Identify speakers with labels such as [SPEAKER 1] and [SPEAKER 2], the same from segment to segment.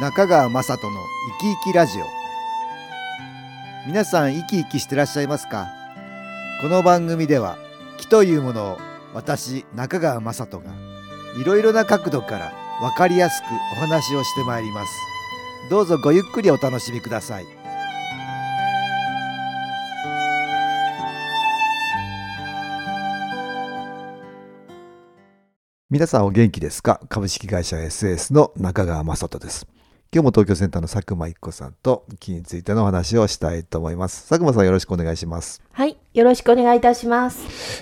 [SPEAKER 1] 中川雅人の生き生きラジオ。皆さん生き生きしてらっしゃいますか？この番組では気というものを私中川雅人がいろいろな角度から分かりやすくお話をしてまいります。どうぞごゆっくりお楽しみください。皆さんお元気ですか？株式会社 SS の中川雅人です。今日も東京センターの佐久間一子さんと木についてのお話をしたいと思います。佐久間さん、よろしくお願いします。
[SPEAKER 2] はい、よろしくお願いいたします。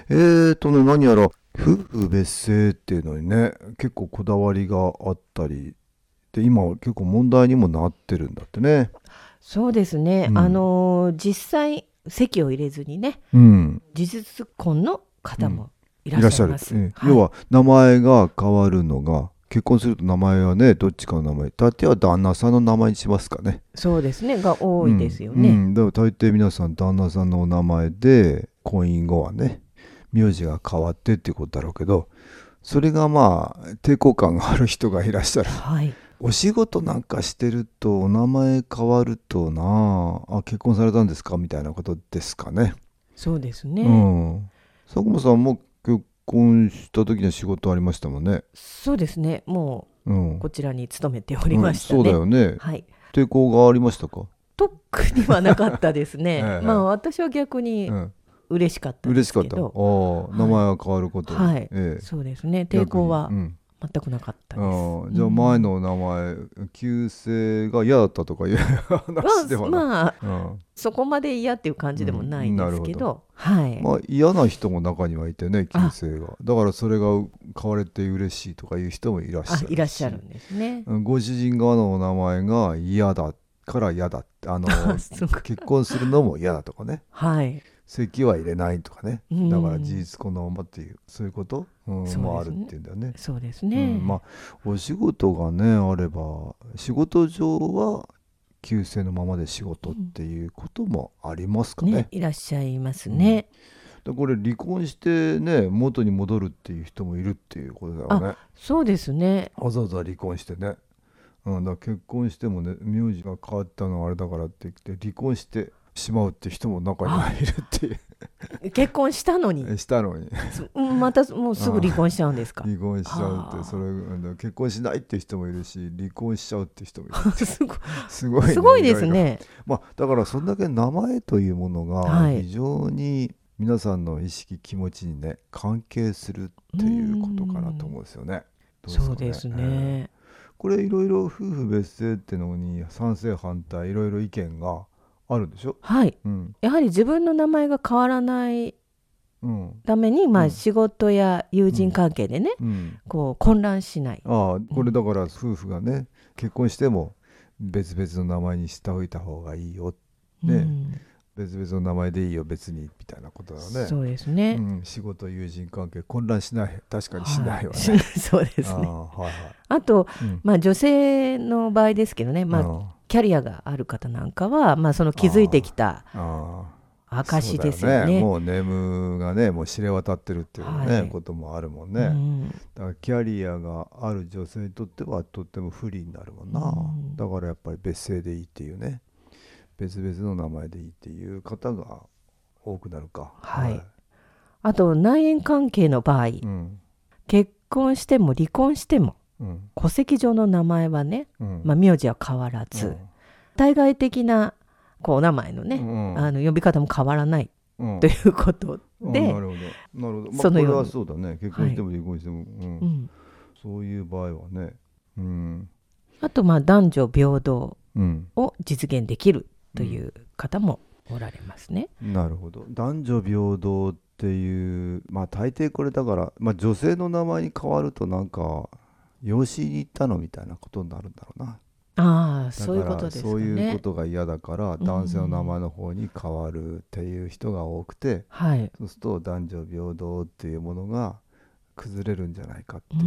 [SPEAKER 1] 何やら夫婦別姓っていうのにね、結構こだわりがあったりで、今結構問題にもなってるんだってね。
[SPEAKER 2] そうですね、実際籍を入れずにね、事実婚の方もいらっしゃいます。
[SPEAKER 1] 要は名前が変わるのが、結婚すると名前はね、どっちかの名前、大抵は旦那さんの名前にしますかね。
[SPEAKER 2] そうですね、が多いですよね。
[SPEAKER 1] だから大抵皆さん旦那さんのお名前で婚姻後はね、名字が変わってっていうことだろうけど、それがまあ抵抗感がある人がいらっしゃる。お仕事なんかしてるとお名前変わると結婚されたんですかみたいなことですかね。
[SPEAKER 2] そうですね。
[SPEAKER 1] 佐久間さんも結婚した時に仕事ありましたもんね。
[SPEAKER 2] そうですね、もうこちらに勤めておりましたね。
[SPEAKER 1] そうだよね。抵抗がありましたか？
[SPEAKER 2] 特にはなかったですね。まあ私は逆に嬉しかったですけど。
[SPEAKER 1] 名前が変わること。
[SPEAKER 2] そうですね、抵抗は全くなかったです。
[SPEAKER 1] じゃあ前の名前、旧姓が嫌だったとかいう話ではない。
[SPEAKER 2] そこまで嫌っていう感じでもないんですけど、
[SPEAKER 1] 嫌な人も中にはいてね、旧姓が。だからそれが変われて嬉しいとかいう人もいらっしゃるし。
[SPEAKER 2] いらっしゃるんですね。
[SPEAKER 1] ご主人側のお名前が嫌だから嫌だって、結婚するのも嫌だとかね。籍は入れないとかね。だから事実婚のままっていう、そういうこともあるっていうんだよね。
[SPEAKER 2] そうですね。
[SPEAKER 1] お仕事がねあれば、仕事上は旧姓のままで仕事っていうこともありますかね。
[SPEAKER 2] いらっしゃいますね。
[SPEAKER 1] これ離婚してね、元に戻るっていう人もいるっていうことだよね。
[SPEAKER 2] そうですね。
[SPEAKER 1] わざわざ離婚してね。だから結婚してもね、名字が変わったのはあれだからって言って離婚してしまうって人も中にはいるっていう
[SPEAKER 2] 結婚したのにまたもうすぐ離婚しちゃうんですか？
[SPEAKER 1] 離婚しちゃうって、それ結婚しないって人もいるし、離婚しちゃうって人もいるすごい
[SPEAKER 2] ですね。
[SPEAKER 1] だからそんだけ名前というものが非常に皆さんの意識気持ちにね関係するっていうことかなと思うんですよね。
[SPEAKER 2] そうですね。
[SPEAKER 1] これいろいろ夫婦別姓ってのに賛成反対いろいろ意見があるんでしょ？
[SPEAKER 2] やはり自分の名前が変わらないために、仕事や友人関係でね、こう混乱しない。
[SPEAKER 1] これだから夫婦がね結婚しても別々の名前にしておいた方がいいよね。別々の名前でいいよ別にみたいなことだよね。
[SPEAKER 2] そうですね。
[SPEAKER 1] 仕事友人関係混乱しない、確かにしないわね。
[SPEAKER 2] そうですね。あと、女性の場合ですけどね、キャリアがある方なんかは、その築いてきた証ですよね。
[SPEAKER 1] もうネームがねもう知れ渡ってるっていうね、こともあるもんね。だからキャリアがある女性にとってはとっても不利になるもんな。だからやっぱり別姓でいいっていうね、別々の名前でいいっていう方が多くなるか。
[SPEAKER 2] あと内縁関係の場合、結婚しても離婚しても、戸籍上の名前はね、名字は変わらず、対外的なお名前のね、呼び方も変わらないということで、
[SPEAKER 1] なるほど。これはそうだね。結婚しても離婚しても、そういう場合はね。
[SPEAKER 2] あと男女平等を実現できるという方もおられますね。
[SPEAKER 1] なるほど。男女平等っていう、大抵これだから、女性の名前に変わるとなんか養子に行ったのみたいなことになるんだろうな。
[SPEAKER 2] そういうことですかね。
[SPEAKER 1] そういうことが嫌だから男性の名前の方に変わるっていう人が多くて、そうすると男女平等っていうものが崩れるんじゃないかっていう、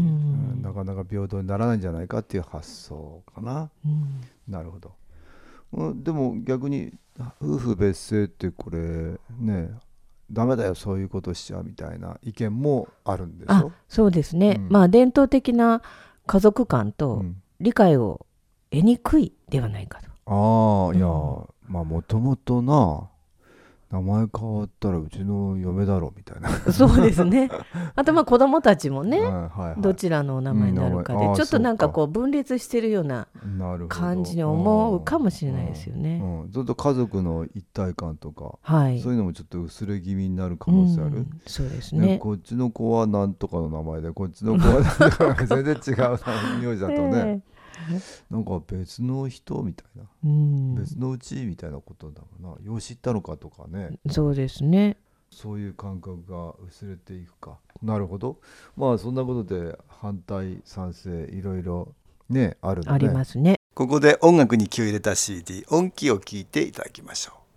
[SPEAKER 1] なかなか平等にならないんじゃないかっていう発想かな。なるほど。でも逆に夫婦別姓ってこれね、ダメだよそういうことしちゃうみたいな意見もあるんでしょ？
[SPEAKER 2] そうですね。伝統的な家族観と理解を得にくいではないかと。
[SPEAKER 1] いや、まあもともとな名前変わったらうちの嫁だろみたいな
[SPEAKER 2] そうですね。あとまあ子供たちもね、どちらのお名前になるかで、ちょっとなんかこう分裂してるような感じに思うかもしれないですよね。
[SPEAKER 1] ずっと家族の一体感とか、そういうのもちょっと薄れ気味になる可能性ある。
[SPEAKER 2] そうですね。
[SPEAKER 1] こっちの子はなんとかの名前で、こっちの子はなんとか全然違う名字だとね、なんか別の人みたいな、別のうちみたいなことだもんな。よう知ったのかとかね。
[SPEAKER 2] そうですね。
[SPEAKER 1] そういう感覚が薄れていくか。なるほど。まあそんなことで反対賛成いろいろねあるのね。
[SPEAKER 2] ありますね。
[SPEAKER 1] ここで音楽に気を入れた CD 音気を聞いていただきましょう。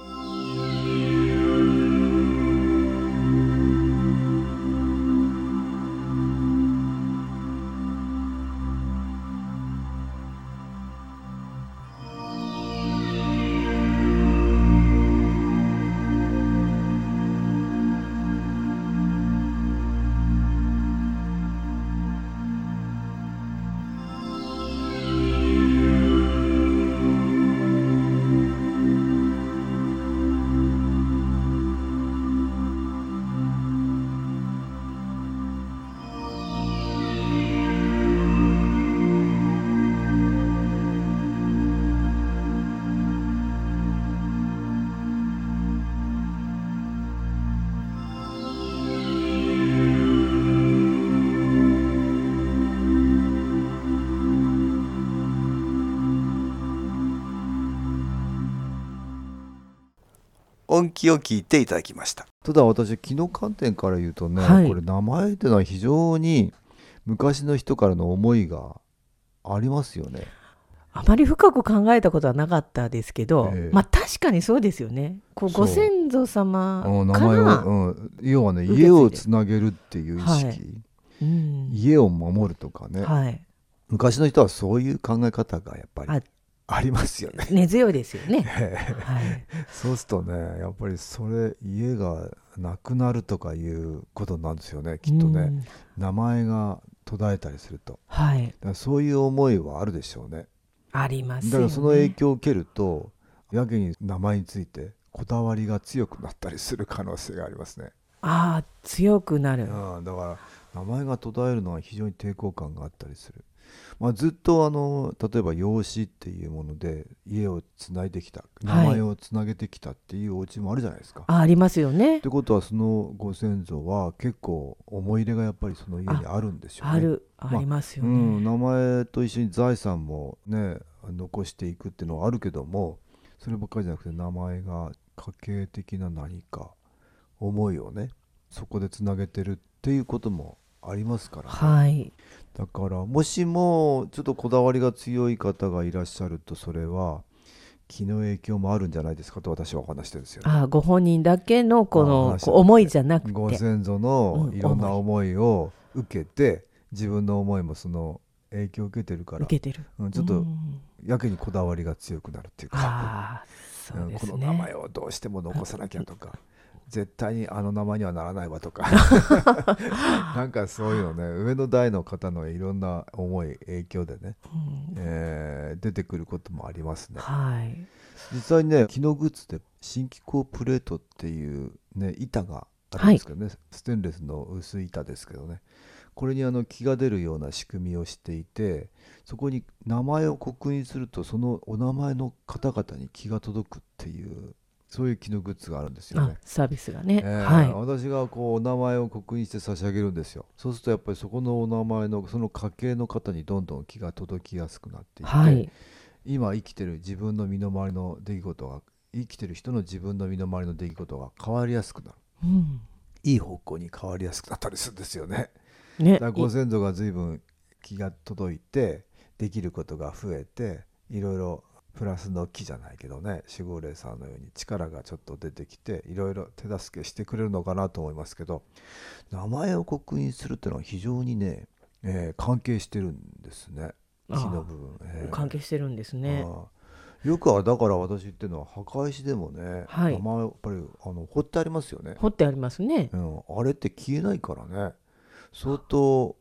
[SPEAKER 1] 音気を聞いていただきました。ただ私気の観点から言うとね、これ名前っていうのは非常に昔の人からの思いがありますよね。
[SPEAKER 2] あまり深く考えたことはなかったですけど、まあ確かにそうですよね。こうご先祖様から名前を、
[SPEAKER 1] 要はね、家をつなげるっていう意識、家を守るとかね、昔の人はそういう考え方がやっぱりありますよね。
[SPEAKER 2] 根強いですよね。
[SPEAKER 1] そうするとね、やっぱりそれ家がなくなるとかいうことなんですよね、きっとね。名前が途絶えたりすると、だからそういう思いはあるでしょうね。
[SPEAKER 2] ありますよね。
[SPEAKER 1] だからその影響を受けるとやけに名前についてこだわりが強くなったりする可能性がありますね。
[SPEAKER 2] 強くなる。
[SPEAKER 1] だから名前が途絶えるのは非常に抵抗感があったりする。ずっと例えば養子っていうもので家をつないできた、名前をつなげてきたっていうお家もあるじゃないですか。
[SPEAKER 2] ありますよね。
[SPEAKER 1] ってことはそのご先祖は結構思い入れがやっぱりその家にあるんでしょうね。
[SPEAKER 2] ありますよね。
[SPEAKER 1] 名前と一緒に財産もね残していくっていうのはあるけども、そればっかりじゃなくて名前が家系的な何か思いをねそこでつなげてるっていうこともありますからね。だからもしもちょっとこだわりが強い方がいらっしゃると、それは気の影響もあるんじゃないですかと私はお話してるんですよね。
[SPEAKER 2] ご本人だけのこの思いじゃなくて、
[SPEAKER 1] ご先祖のいろんな思いを受けて、自分の思いもその影響を受けてるから、ちょっとやけにこだわりが強くなるっていうか、この名前をどうしても残さなきゃとか絶対にあの名前にはならないわとかなんかそういうのね、上の代の方のいろんな思い影響でね、出てくることもありますね。実際にね、木のグッズで新気候プレートっていうね板があるんですけどね、ステンレスの薄い板ですけどね、これに気が出るような仕組みをしていて、そこに名前を刻印するとそのお名前の方々に気が届くっていう、そういう木のグッズがあるんですよね。
[SPEAKER 2] サービスがね、
[SPEAKER 1] 私がこうお名前を刻印して差し上げるんですよ。そうするとやっぱりそこのお名前のその家系の方にどんどん気が届きやすくなっていって、今生きてる自分の身の回りの出来事が、生きてる人の自分の身の回りの出来事が変わりやすくなる、いい方向に変わりやすくなったりするんですよね。だからご先祖が随分気が届いてできることが増えて、いろいろプラスの木じゃないけどね、守護霊さんのように力がちょっと出てきていろいろ手助けしてくれるのかなと思いますけど、名前を刻印するっていうのは非常にね、関係してるんですね。木の部分、
[SPEAKER 2] 関係してるんですね。
[SPEAKER 1] よくはだから私言ってるのは墓石でもね、名前やっぱり彫ってありますよね。
[SPEAKER 2] 彫ってありますね。
[SPEAKER 1] あれって消えないからね、相当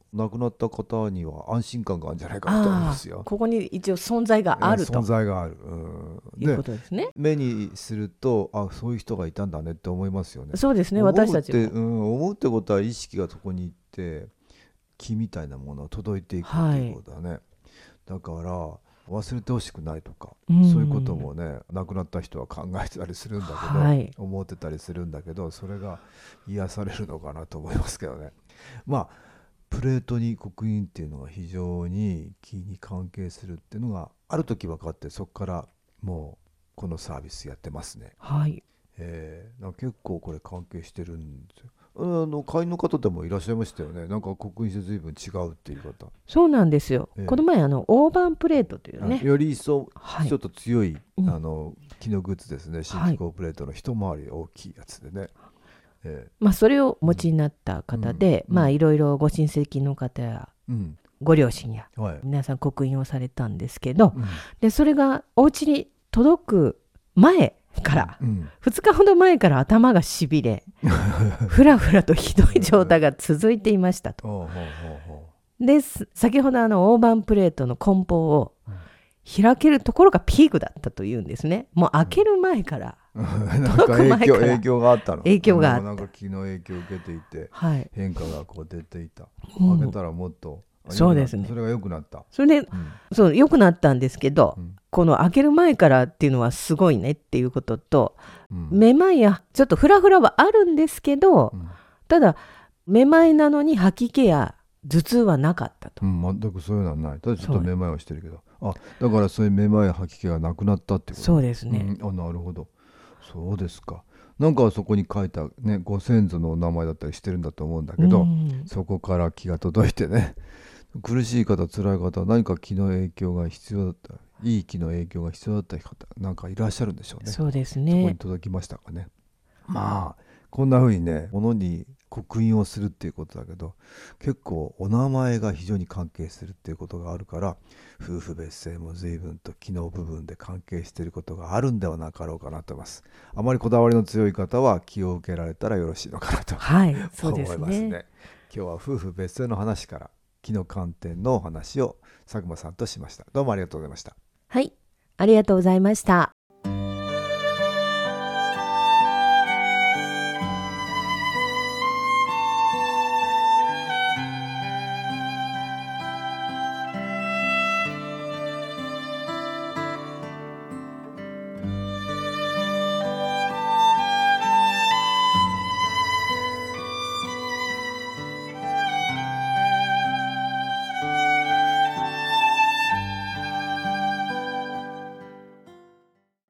[SPEAKER 1] 亡くなった方には安心感があるんじゃないかなと思いますよ。
[SPEAKER 2] ここに一応存在があると、
[SPEAKER 1] 存在がある、
[SPEAKER 2] いうことですね。
[SPEAKER 1] 目にするとそういう人がいたんだねって思いますよね。
[SPEAKER 2] そうですね、私たちも
[SPEAKER 1] 思うってことは意識がそこに行って気みたいなものが届いていくっていうことだね、だから忘れてほしくないとか、そういうこともね、亡くなった人は考えてたりするんだけど、思ってたりするんだけど、それが癒されるのかなと思いますけどね。プレートに刻印っていうのが非常に気に関係するっていうのがある時分かって、そこからもうこのサービスやってますね。結構これ関係してるんですよ。会員の方でもいらっしゃいましたよね。なんか刻印して随分違うっていう方。
[SPEAKER 2] そうなんですよ、この前大判プレートというね、
[SPEAKER 1] より一層ちょっと強い、木のグッズですね。新機構プレートの一回り大きいやつでね、
[SPEAKER 2] それをお持ちになった方で、いろいろご親戚の方や、ご両親や、皆さん刻印をされたんですけど、でそれがお家に届く前から、2日ほど前から頭がしびれふらふらとひどい状態が続いていましたと。で先ほど大判プレートの梱包を開けるところがピークだったというんですね。もう開ける前から、
[SPEAKER 1] なんか影響があったの。
[SPEAKER 2] 影響があった。
[SPEAKER 1] なんか気の影響を受けていて、変化がこう出ていた。開けたらもっと、
[SPEAKER 2] そうですね。
[SPEAKER 1] それが良くなった。
[SPEAKER 2] それで、そう良くなったんですけど、この開ける前からっていうのはすごいねっていうことと、めまいやちょっとフラフラはあるんですけど、ただめまいなのに吐き気や頭痛はなかったと。
[SPEAKER 1] 全くそういうのはない。ただちょっとめまいはしてるけど、だからそういうめまい吐き気がなくなったってこと。
[SPEAKER 2] そうですね。
[SPEAKER 1] なるほど。そうですか。なんかそこに書いたね、ご先祖のお名前だったりしてるんだと思うんだけど、そこから気が届いてね、苦しい方辛い方、何か気の影響が必要だった、いい気の影響が必要だった方なんかいらっしゃるんでしょうね。
[SPEAKER 2] そうですね。
[SPEAKER 1] そこに届きましたかね。こんな風にね、物に刻印をするっていうことだけど、結構お名前が非常に関係するっていうことがあるから、夫婦別姓も随分と気の部分で関係していることがあるんではなかろうかなと思います。あまりこだわりの強い方は気を受けられたらよろしいのかなと、思いますね。今日は夫婦別姓の話から気の観点のお話を佐久間さんとしました。どうもありがとうございました。
[SPEAKER 2] はい、ありがとうございました。